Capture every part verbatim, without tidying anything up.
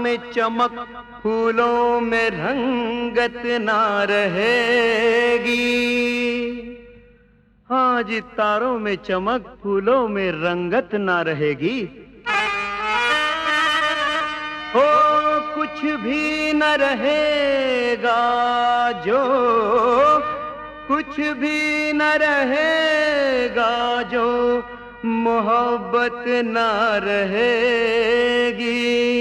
में चमक फूलों में रंगत ना रहेगी। आज तारों में चमक फूलों में रंगत ना रहेगी। ओ कुछ भी न रहेगा जो, कुछ भी न रहेगा जो मोहब्बत ना रहेगी।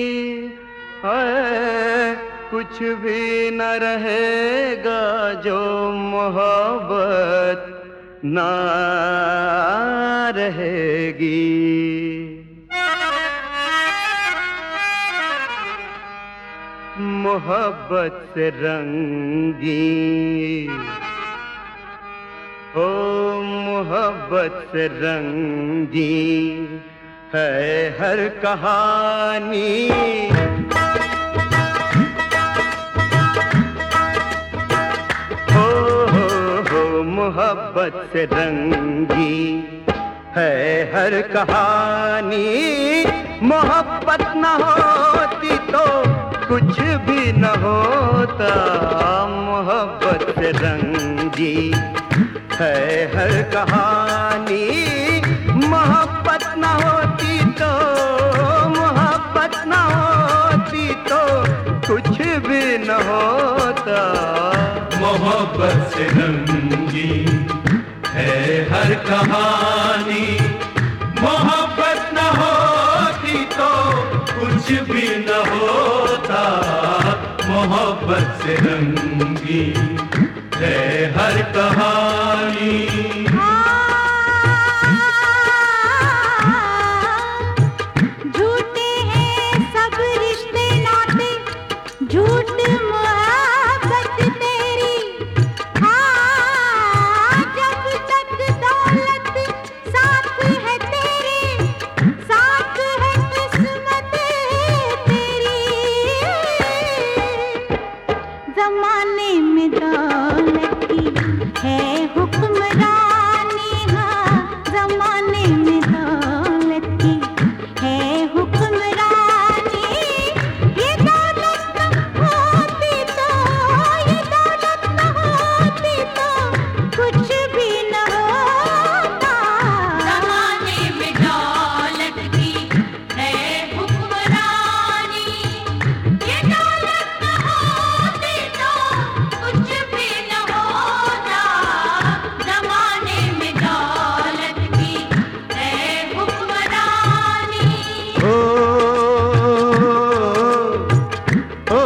है कुछ भी न रहेगा जो मोहब्बत ना रहेगी। मोहब्बत से रंगी ओ मोहब्बत से रंगी है हर कहानी। हो हो हो मोहब्बत से रंगी है हर कहानी। मोहब्बत न होती तो कुछ भी न होता। मोहब्बत से रंगी है हर कहानी। मोहब्बत न होती तो, मोहब्बत न होती तो कुछ भी न होता। मोहब्बत से रंगी है हर कहानी। मोहब्बत न होती तो कुछ भी न होता। मोहब्बत से रंगी है हर कहानी। झूठे हैं सब रिश्ते नाते, झूठ मोहब्बत तेरी। हाँ जब तक दौलत साथ है तेरे, साथ है किस्मत तेरी। जमाने में दौलत की है हुक्मरानी। हाँ जमाने में दौलत की है हुक्मरानी। ये दौलत न होती तो, ये दौलत न होती तो कुछ भी न होता। ज़माने में दौलत की है हुक्मरानी। ये दौलत न होती तो कुछ भी न होता। ज़माने में दौलत की है हुक्मरानी। ओ ओ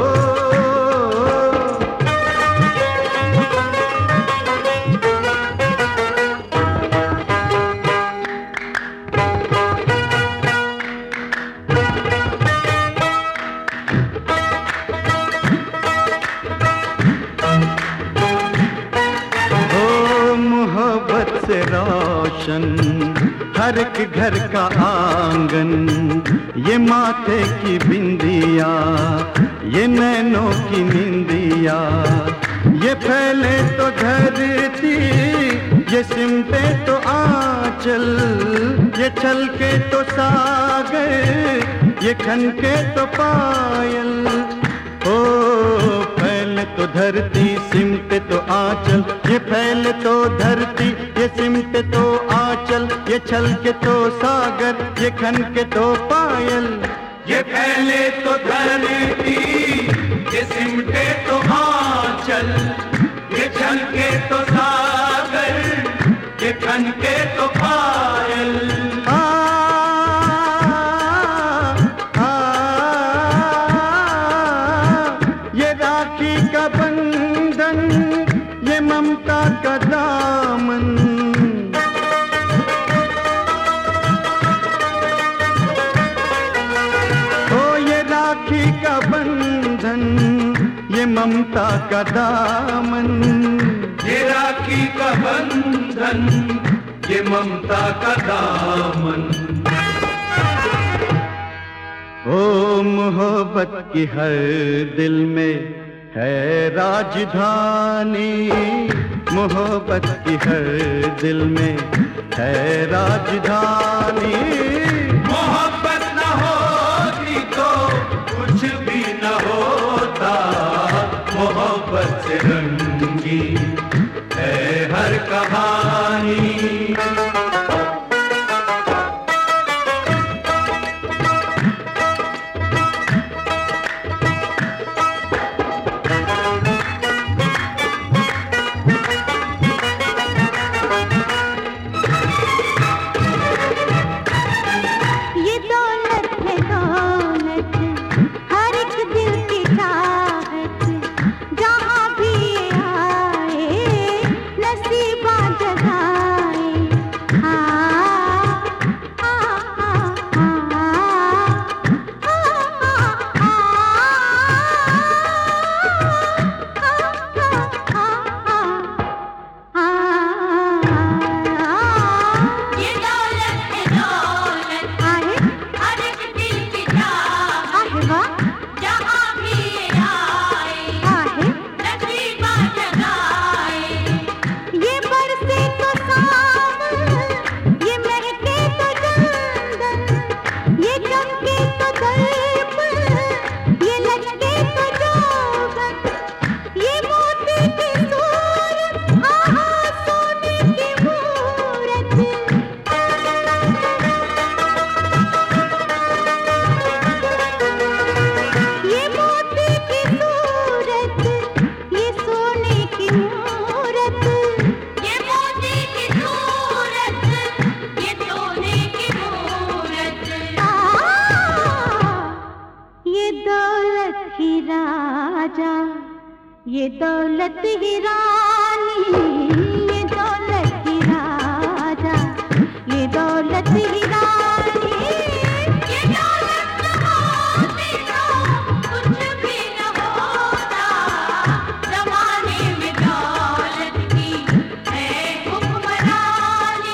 ओ मोहब्बत से रोशन हर एक घर का आंगन। ये माथे की बिंदिया, ये नैनों की निंदिया। ये फैले तो धरती, ये सिमटे तो आंचल। ये छलके तो सागर, ये खनके तो पायल। ओ फैले तो धरती, सिमटे तो आंचल। ये फैले तो धरती, ये सिमटे तो आंचल। ये छलके तो सागर, ये खनके तो पायल। ये फैले तो धरती, ये सिमटे तो आंचल। ये छलके तो सागर, ये खनके तो पायल। आ, आ, ये राखी का बंधन, ये ममता का दामन। ओ ये राखी का बंधन, ये ममता का दामन। ये राखी का बंधन, ये ममता का दामन। ओ मोहब्बत की हर दिल में है राजधानी। मोहब्बत की हर दिल में है राजधानी। मोहब्बत न होती तो कुछ राजा, ये दौलत ही रानी, ये दौलत ही राजा, ये दौलत ही रानी, ये दौलत न होती तो कुछ भी न होता। जमाने में दौलत की है हुक्मरानी।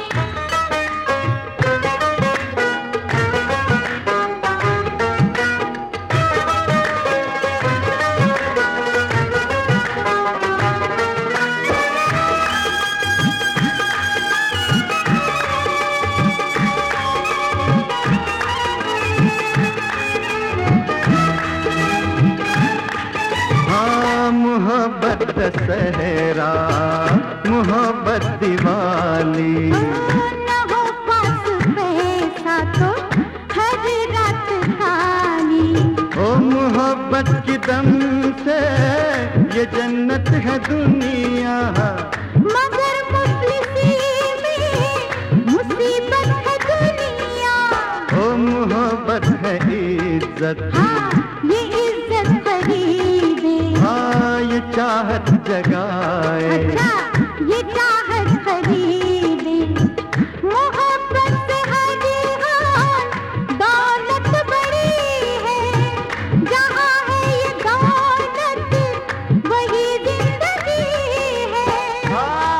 हाँ मोहब्बत दशहरा, मोहब्बत दिवाली, न हो पास पैसा तो हर रात खाली। ओ मोहब्बत की दम से ये जन्नत है दुनिया, मगर मुफलिसी में मुसीबत है दुनिया। ओ मोहब्बत है इज्जत, हाँ ये इज्जत खरीदे, हाँ ये चाहत जगाए, अच्छा ये चाहत खरीदे। मोहब्बत से हर हाल दौलत बड़ी है, जहाँ है ये दौलत वही जिंदगी है।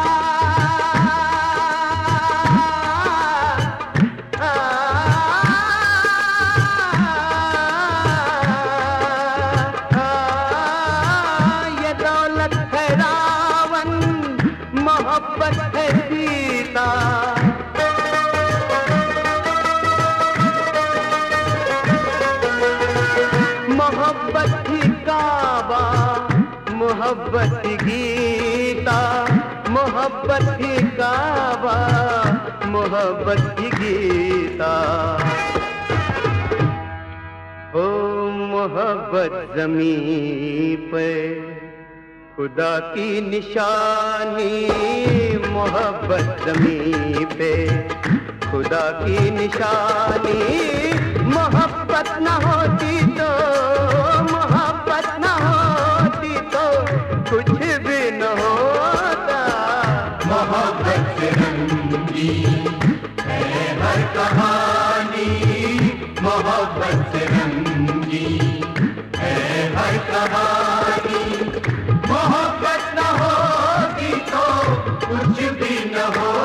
ये दौलत है रावण, मोहब्बत है सीता। मोहब्बत ही काबा, मोहब्बत ही गीता, मोहब्बत ही काबा, मोहब्बत ही गीता। ओ मोहब्बत ज़मीं पे खुदा की निशानी, मोहब्बत ज़मीं पे खुदा की निशानी। मोहब्बत न होती तो, मोहब्बत न होती तो कुछ भी न होता। मोहब्बत से रंगी है हर कहानी, मोहब्बत से रंगी है हर कहानी। मोहब्बत न होगी तो कुछ भी न हो